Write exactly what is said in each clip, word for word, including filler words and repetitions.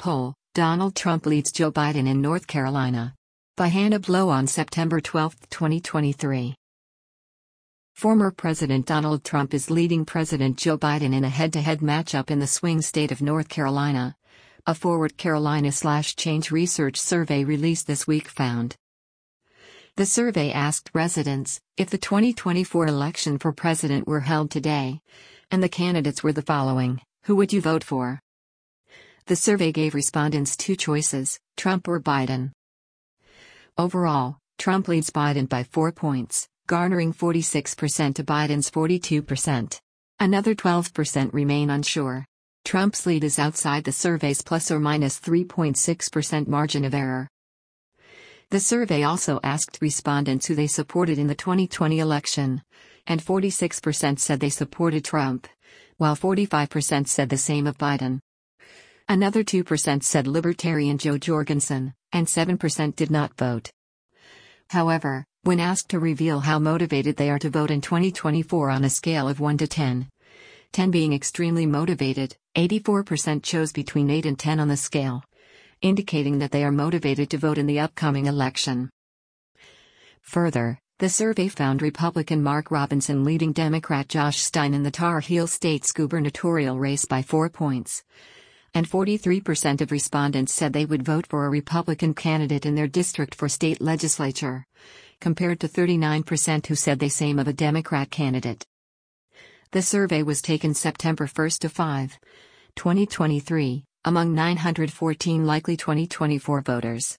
poll, Donald Trump leads Joe Biden in North Carolina. By Hannah Blow on September twelfth, twenty twenty-three. Former President Donald Trump is leading President Joe Biden in a head-to-head matchup in the swing state of North Carolina. A Forward Carolina/Change Research survey released this week found. The survey asked residents if the twenty twenty-four election for president were held today, and the candidates were the following: who would you vote for? The survey gave respondents two choices: Trump or Biden. Overall, Trump leads Biden by four points, garnering forty-six percent to Biden's forty-two percent. Another twelve percent remain unsure. Trump's lead is outside the survey's plus or minus three point six percent margin of error. The survey also asked respondents who they supported in the twenty twenty election, and forty-six percent said they supported Trump, while forty-five percent said the same of Biden. Another two percent said Libertarian Jo Jorgensen, and seven percent did not vote. However, when asked to reveal how motivated they are to vote in twenty twenty-four on a scale of one to ten, ten being extremely motivated, eighty-four percent chose between eight and ten on the scale, indicating that they are motivated to vote in the upcoming election. Further, the survey found Republican Mark Robinson leading Democrat Josh Stein in the Tar Heel State's gubernatorial race by four points, and forty-three percent of respondents said they would vote for a Republican candidate in their district for state legislature, compared to thirty-nine percent who said the same of a Democrat candidate. The survey was taken September first to fifth, twenty twenty-three, among nine hundred fourteen likely twenty twenty-four voters.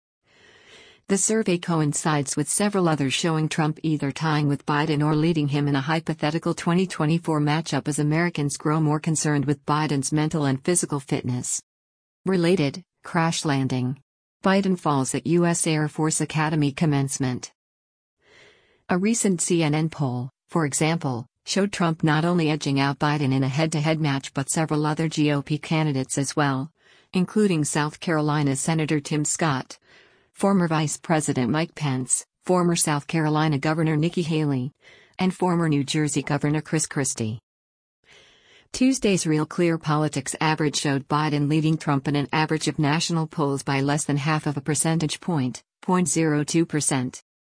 The survey coincides with several others showing Trump either tying with Biden or leading him in a hypothetical twenty twenty-four matchup as Americans grow more concerned with Biden's mental and physical fitness. Related, crash landing. Biden falls at U S Air Force Academy commencement. A recent C N N poll, for example, showed Trump not only edging out Biden in a head-to-head match but several other G O P candidates as well, including South Carolina Senator Tim Scott, former Vice President Mike Pence, former South Carolina Governor Nikki Haley, and former New Jersey Governor Chris Christie. Tuesday's Real Clear Politics average showed Biden leading Trump in an average of national polls by less than half of a percentage point, zero point zero two percent.